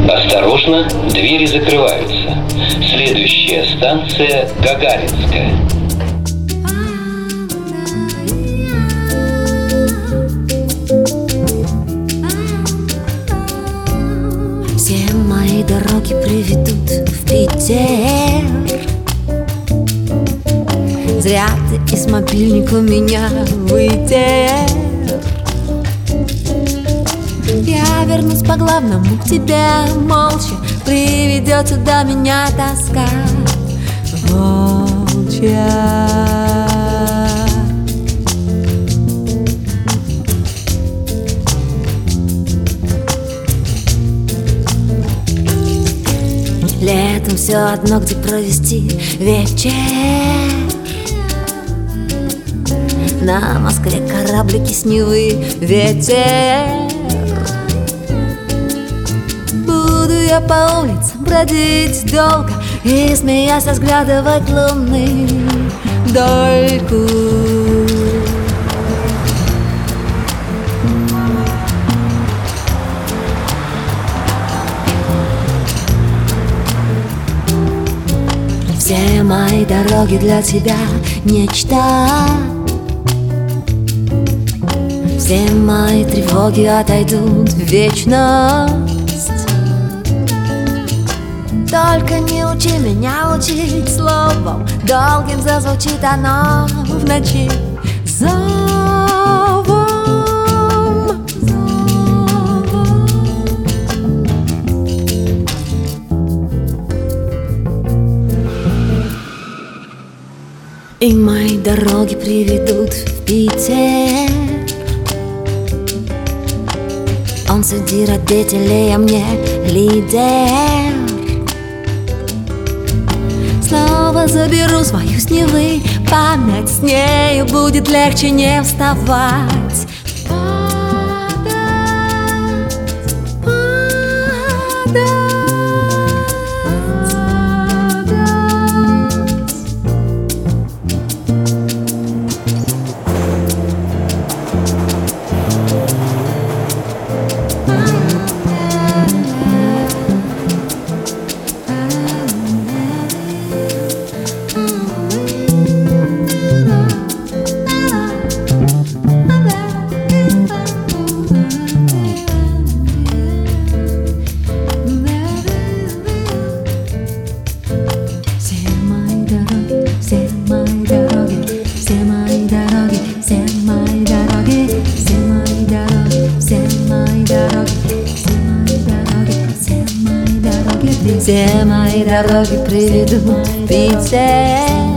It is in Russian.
Осторожно, двери закрываются. Следующая станция Гагаринская. Все мои дороги приведут в Питер. Зря ты из мобильника меня вытер. Я вернусь по главному к тебе молча. Приведет сюда меня тоска волчья. Летом все одно, где провести вечер. На Москве кораблики с Невы ветер. Буду я по улицам бродить долго и, смеясь, разглядывать лунный дольку. Все мои дороги для тебя нечто. Все мои тревоги отойдут в вечность. Только не учи меня учить словом долгим, зазвучит оно в ночи зовом. И мои дороги приведут в Питер. Он среди родителей, а мне лидер. Снова заберу свою с Невы память, с нею будет легче не вставать. Все мои дороги приведут в Питер.